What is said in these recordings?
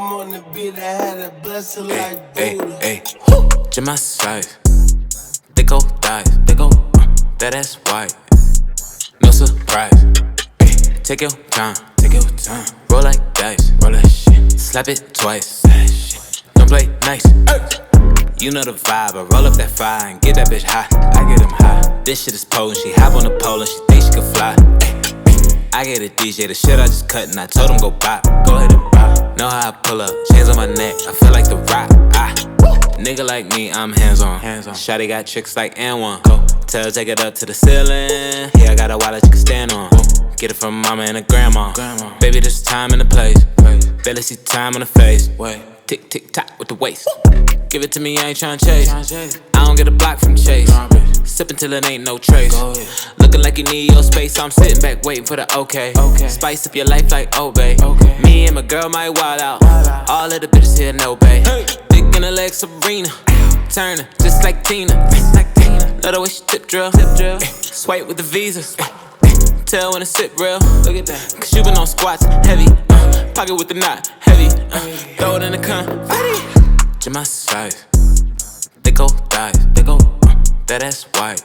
on the beat, I had a blessing like Buddha. Hey, to my size, they go thighs, that ass white, no surprise. Ay, take your time, roll like dice, roll that shit, slap it twice, don't play nice. You know the vibe, I roll up that fire and get that bitch high. I get him high. This shit is potent, she hop on the pole and she think she can fly. I get a DJ, the shit I just cut and I told him go bop. Go ahead and bop. Know how I pull up, chains on my neck, I feel like The Rock. Nigga like me, I'm hands on. Shawty got tricks like N1. Tell her take it up to the ceiling. Yeah, I got a wallet you can stand on. Get it from mama and a grandma. Baby, there's time in the place. Barely see time on the face. Tick, tick, tock with the waist. Give it to me, I ain't tryna chase. I don't get a block from Chase. Sippin' till it ain't no trace. Looking like you need your space, so I'm sitting back waiting for the okay. Spice up your life like Obey. Me and my girl might wild out. All of the bitches here know bae. Dick in the leg, Sabrina. Turner, just like Tina. Love the way she tip drill. Swipe with the Visa. Tell when to sit real. Look at that. Cause you been on squats, heavy. Pocket with the knot, heavy. Throw it in the confetti. To my size, they go thighs, that ass white,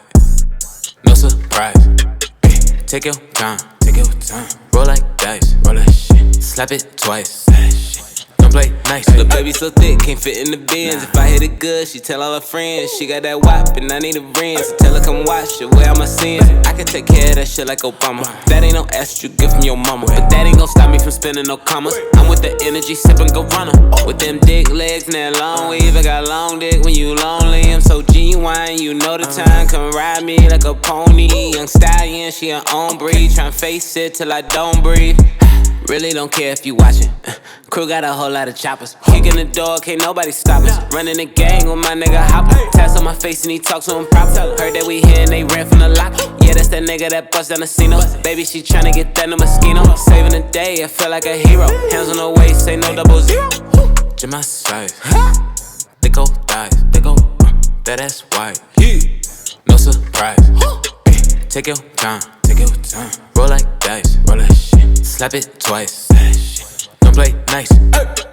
no surprise. Ay, take your time, roll like dice, roll that shit, slap it twice. Don't play nice. The baby so thick, can't fit in the bins. If I hit it good, she tell all her friends. She got that wop and I need a ring. So tell her come watch it, where all my sins. I can take care of that shit like Obama. That ain't no extra gift from your mama, but that ain't gon' stop me from spending no commas. I'm with the energy, sippin' go runner. With them dick legs and that long weave. I got long dick when you lonely. I'm so genuine, you know the time. Come ride me like a pony. Young stallion, she her own breed. Tryna face it till I don't breathe. Really don't care if you watchin'. Crew got a whole lot of choppers. Kickin' the door, can't nobody stop us. Running the gang with my nigga Hopper. Tats on my face and he talk to him proper. Heard that we here and they ran from the lock. Yeah, that's that nigga that bust down the casino. Baby, she tryna get that no mosquito. Saving the day, I feel like a hero. Hands on the waist, say no 00. To my size, they go thighs, that ass white, no surprise. Take your time, roll like dice, roll that shit, slap it twice. Don't play nice.